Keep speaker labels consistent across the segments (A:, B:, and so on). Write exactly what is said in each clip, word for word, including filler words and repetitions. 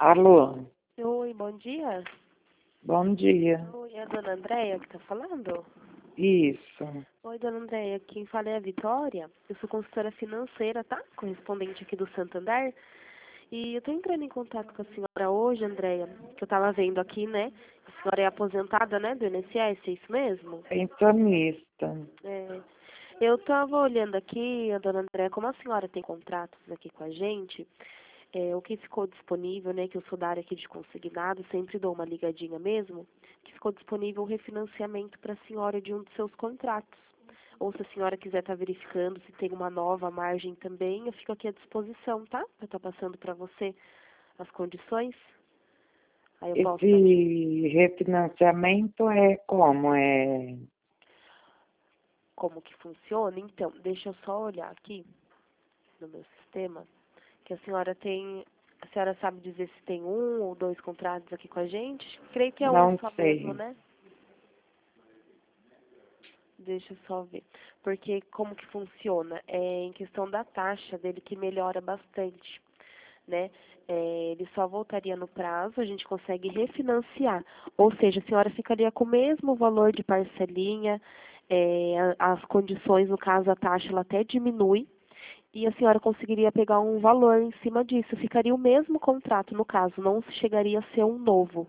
A: Alô,
B: Oi, bom dia.
A: bom dia.
B: Oi, é a dona Andréia que está falando?
A: Isso.
B: Oi, dona Andréia, quem fala é a Vitória. Eu sou consultora financeira, tá? Correspondente aqui do Santander. E eu estou entrando em contato com a senhora hoje, Andréia, que eu estava vendo aqui, né? A senhora é aposentada, né, do I N S S, é isso mesmo?
A: Pensionista.
B: É. Eu estava olhando aqui, a dona Andréia, como a senhora tem contratos aqui com a gente, é, o que ficou disponível, né, que eu sou da área aqui de consignado, sempre dou uma ligadinha mesmo, que ficou disponível o refinanciamento para a senhora de um dos seus contratos. Ou se a senhora quiser estar verificando se tem uma nova margem também, eu fico aqui à disposição, tá? Para estar passando para você as condições. Aí eu posso estar te...
A: Esse refinanciamento é como? É...
B: Como que funciona? Então, deixa eu só olhar aqui no meu sistema, que a senhora tem... A senhora sabe dizer se tem um ou dois contratos aqui com a gente? Creio que é um
A: Não
B: só mesmo,
A: sei.
B: né? Deixa eu só ver. Porque como que funciona? É em questão da taxa dele que melhora bastante, né? É, ele só voltaria no prazo, a gente consegue refinanciar. Ou seja, a senhora ficaria com o mesmo valor de parcelinha, é, a- as condições, no caso, a taxa ela até diminui, e a senhora conseguiria pegar um valor em cima disso. Ficaria o mesmo contrato, no caso, não chegaria a ser um novo.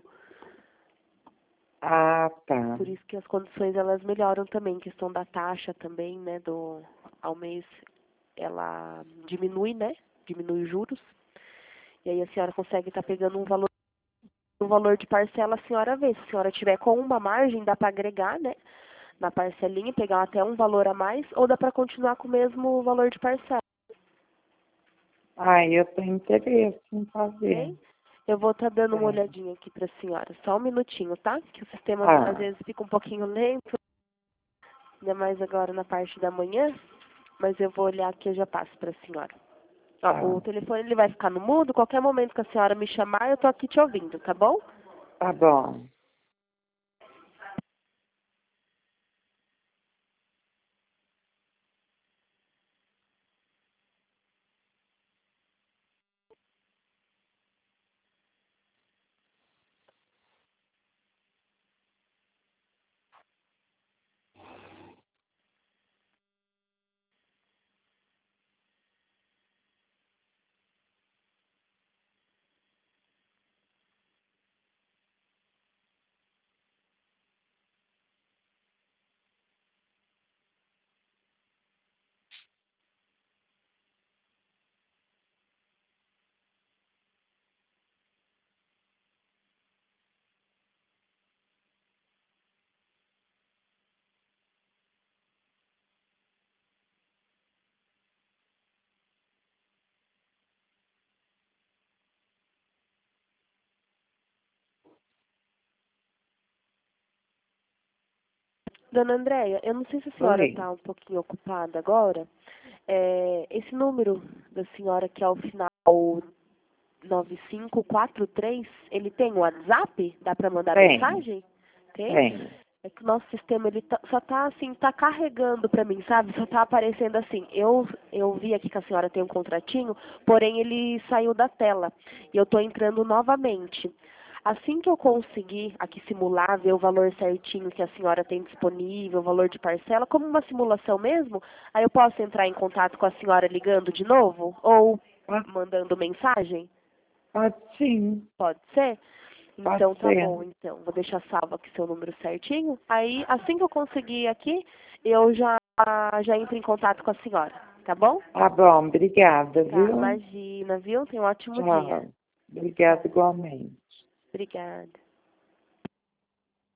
A: Ah, tá.
B: Por isso que as condições elas melhoram também, questão da taxa também, né, do ao mês ela diminui, né? Diminui os juros. E aí a senhora consegue estar pegando um valor, um valor de parcela, a senhora vê. Se a senhora tiver com uma margem, dá para agregar, né? Na parcelinha, pegar até um valor a mais, ou dá para continuar com o mesmo valor de parcela.
A: Ah, eu tenho interesse em fazer.
B: Ok? Eu vou estar dando uma
A: É.
B: olhadinha aqui para a senhora. Só um minutinho, tá? Que o sistema às
A: Ah,
B: vezes fica um pouquinho lento, ainda mais agora na parte da manhã. Mas eu vou olhar aqui e eu já passo para a senhora. Ó,
A: tá.
B: o telefone ele vai ficar no mudo, qualquer momento que a senhora me chamar, eu tô aqui te ouvindo, tá bom?
A: Tá bom.
B: Dona Andréia, eu não sei se a senhora
A: Oi.
B: está um pouquinho ocupada agora. É, esse número da senhora que é o final nove cinco quatro três, ele tem o WhatsApp? Dá para mandar
A: Tem,
B: mensagem? Tem?
A: tem.
B: É que o nosso sistema ele tá- só tá assim, tá carregando para mim, sabe? Só tá aparecendo assim. Eu eu vi aqui que a senhora tem um contratinho, porém ele saiu da tela e eu tô entrando novamente. Assim que eu conseguir aqui simular, ver o valor certinho que a senhora tem disponível, o valor de parcela, como uma simulação mesmo, aí eu posso entrar em contato com a senhora ligando de novo ou
A: Pode,
B: mandando mensagem?
A: pode sim,
B: Pode ser?
A: pode
B: Então tá
A: ser.
B: bom, então. Vou deixar salvo aqui seu número certinho. Aí, assim que eu conseguir aqui, eu já, já entro em contato com a senhora, tá bom?
A: Tá bom, obrigada,
B: Tá,
A: viu?
B: imagina, viu? Tenha um ótimo dia.
A: Tchau. Obrigada
B: Tchau.
A: igualmente.
B: Obrigada.